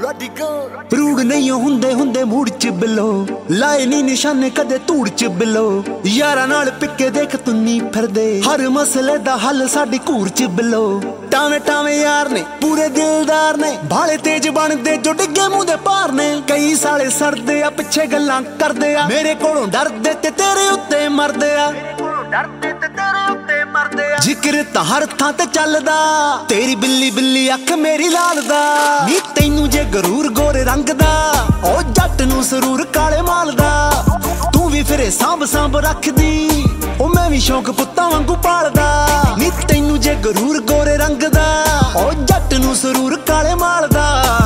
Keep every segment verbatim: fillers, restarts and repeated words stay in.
ਰੂੜ ਨਹੀਂ ਹੁੰਦੇ ਹੁੰਦੇ ਮੂੜ ਚ ਬਿੱਲੋ, ਲਾਏ ਨੀ ਨਿਸ਼ਾਨੇ ਕਦੇ ਧੂੜ ਚ ਬਿੱਲੋ। ਯਾਰਾਂ ਨਾਲ ਪਿੱਕੇ ਦੇਖ ਤੁੰਨੀ ਫਿਰਦੇ, ਹਰ ਮਸਲੇ ਦਾ ਹੱਲ ਸਾਡੀ ਘੂਰ ਚ ਬਿੱਲੋ। ਟਾਵੇਂ ਟਾਵੇਂ ਯਾਰ ਨੇ ਪੂਰੇ ਦਿਲਦਾਰ ਨੇ, ਭਾਲੇ ਤੇਜ ਬਣਦੇ ਜੋ ਡਿੱਗੇ ਮੂੰਹ ਦੇ ਪਾਰ ਨੇ। ਕਈ ਸਾਲੇ ਸੜਦੇ ਆ ਪਿੱਛੇ ਗੱਲਾਂ ਕਰਦੇ ਆ, ਮੇਰੇ ਕੋਲੋਂ ਡਰਦੇ ਤੇ ਤੇਰੇ ਉੱਤੇ ਮਰਦੇ ਆ। ਡਰਦੇ ਤੇ ਤੇਰੇ ਉੱਤੇ ਮਰਦੇ ਆ। ਜ਼ਿਕਰ ਤਾਂ ਹਰ ਥਾਂ ਤੇ ਚੱਲਦਾ, ਤੇਰੀ ਬਿੱਲੀ ਬਿੱਲੀ ਅੱਖ ਮੇਰੀ ਲਾਲ ਦਾ। ਨੀ ਤੈਨੂੰ ਜੇ ਗਰੂਰ ਗੋਰੇ ਰੰਗ ਦਾ, ਉਹ ਜੱਟ ਨੂੰ ਸਰੂਰ ਕਾਲੇ ਮਾਲ ਦਾ। ਤੂੰ ਵੀ ਫਿਰੇ ਸਾਂਭ ਸਾਂਭ ਰੱਖਦੀ, ਉਹ ਮੈਂ ਵੀ ਸ਼ੌਕ ਪੁੱਤਾਂ ਵਾਂਗੂ ਪਾਲਦਾ। ਨੀ ਤੈਨੂੰ ਜੇ ਗਰੂਰ ਗੋਰੇ ਰੰਗ ਦਾ, ਉਹ ਜੱਟ ਨੂੰ ਸਰੂਰ ਕਾਲੇ ਮਾਲ ਦਾ।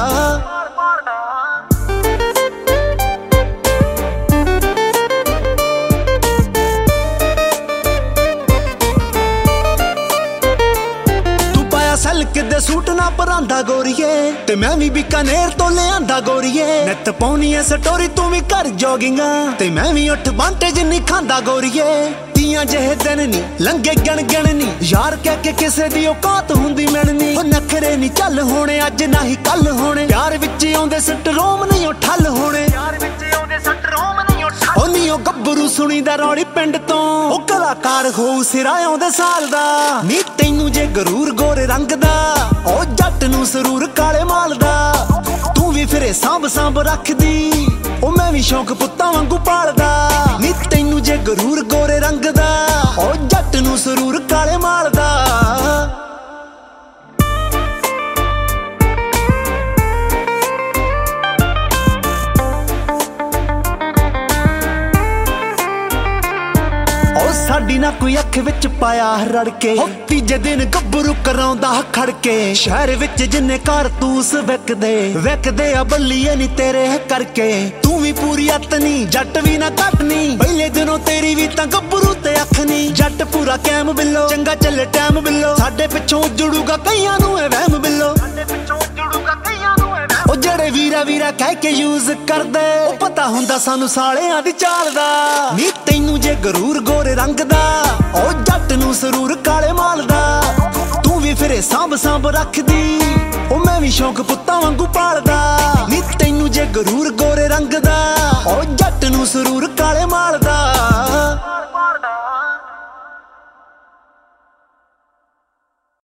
ਸਲਕ ਦੇ ਸੂਟ ਨਾ ਪਰਾਂਦਾ ਗੋਰੀਏ, ਤੇ ਮੈਂ ਵੀ ਬੀਕਾਨੇਰ ਤੋਂ ਲਿਆਂਦਾ ਗੋਰੀਏ। ਨਿੱਤ ਪਾਉਣੀ ਐ ਸਟੋਰੀ ਤੂੰ ਵੀ ਕਰ ਜੋਗਿੰਗਾਂ, ਤੇ ਮੈਂ ਵੀ ਉੱਠ ਬਾਂਟੇ ਜਿੰਨੀ ਖਾਂਦਾ ਗੋਰੀਏ। ਤੀਆਂ ਜਿਹੇ ਦਿਨ ਨੀ ਲੰਘੇ ਗਣ ਗਣ ਨੀ, ਯਾਰ ਕਹਿ ਕੇ ਕਿਸੇ ਦੀ ਔਕਾਤ ਹੁੰਦੀ ਮਿਲਣੀ। ਉਹ ਨਖਰੇ ਨੀ ਚੱਲ ਹੋਣੇ ਅੱਜ ਨਾ ਹੀ ਕੱਲ ਹੋਣੇ, ਪਿਆਰ ਵਿੱਚ ਆਉਂਦੇ ਸਟਰੋਮ ਨਹੀਂ ਉਹ ਠੱਲ ਹੋਣੇ। ਪਿਆਰ ਵਿੱਚ ਆਉਂਦੇ ਸਟਰੋਮ ਨਹੀਂ ਉਹ ਠੱਲ। ਉਹ ਨੀ ਉਹ ਗੱਭਰੂ ਸੁਣੀਦਾ ਰੌਲੀ ਪਿੰਡ ਤੋਂ, ਉਹ ਕਲਾਕਾਰ ਹੋਊ ਸਿਰਾ ਆਉਂਦੇ ਸਾਲ ਦਾ। ਨੀ ਤੈਨੂੰ ਜੇ ਗਰੂਰ ਗੋਰੇ ਰੰਗ ਦਾ, ਉਹ ਜੱਟ ਨੂੰ ਸਰੂਰ ਕਾਲੇ ਮਾਲ ਦਾ। ਤੂੰ ਵੀ ਫਿਰੇ ਸਾਂਭ ਸਾਂਭ ਰੱਖਦੀ, ਉਹ ਮੈਂ ਵੀ ਸ਼ੌਕ ਪੁੱਤਾਂ ਵਾਂਗੂ ਪਾਲਦਾ। ਨੀ ਤੈਨੂੰ ਜੇ ਗਰੂਰ ਗੋਰੇ ਰੰਗ ਦਾ, ਉਹ ਜੱਟ ਨੂੰ ਸਰੂਰ ਕਾਲੇ ਮਾਲ ਦਾ। ਸਾਡੀ ਨਾ ਕੋਈ ਅੱਖ ਵਿੱਚ ਪਾਇਆ ਰੜ ਕੇ, ਤੀਜੇ ਦਿਨ ਗੱਭਰੂ ਕਰਾਉਂਦਾ ਖੜ ਕੇ। ਸ਼ਹਿਰ ਵਿੱਚ ਜਿੰਨੇ ਕਾਰਤੂਸ ਵਿਕਦੇ ਵਿਕਦੇ ਆ ਬੱਲੀਏ ਨੀ ਤੇਰੇ ਕਰਕੇ। ਤੂੰ ਵੀ ਪੂਰੀ ਅੱਤ ਨੀ, ਜੱਟ ਵੀ ਨਾ ਘੱਟ ਨੀ, ਪਹਿਲੇ ਦਿਨੋਂ ਤੇਰੀ ਵੀ ਤਾਂ ਗੱਭਰੂ ਤੇ ਅੱਖ ਨੀ। ਜੱਟ ਪੂਰਾ ਕੈਮ ਬਿੱਲੋ, ਚੰਗਾ ਚੱਲੇ ਟਾਈਮ ਬਿੱਲੋ, ਸਾਡੇ ਪਿੱਛੋਂ ਜੁੜੂਗਾ ਕਈਆਂ ਨੂੰ ਇਹ ਵਹਿਮ ਬਿੱਲੋ। ਉਹ ਜਿਹੜੇ ਵੀਰਾ ਵੀਰਾ ਕਹਿ ਕੇ ਯੂਜ਼ ਕਰਦੇ, ਉਹ ਪਤਾ ਹੁੰਦਾ ਸਾਨੂੰ ਸਾਲਿਆਂ ਦੀ ਚਾਲ ਦਾ। ਨੀ ਤੈਨੂੰ ਜੇ ਗਰੂਰ ਗੋਰੇ ਰੰਗ ਦਾ, ਉਹ ਜੱਟ ਨੂੰ ਸਰੂਰ ਕਾਲੇ ਮਾਲ ਦਾ। ਤੂੰ ਵੀ ਫਿਰੇ ਸਾਂਭ ਸਾਂਭ ਰੱਖਦੀ, ਉਹ ਮੈਂ ਵੀ ਸ਼ੌਕ ਪੁੱਤਾਂ ਵਾਂਗੂ ਪਾਲਦਾ। ਨੀ ਤੈਨੂੰ ਜੇ ਗਰੂਰ ਗੋਰੇ ਰੰਗ ਦਾ, ਉਹ ਜੱਟ ਨੂੰ ਸਰੂਰ ਕਾਲੇ ਮਾਲ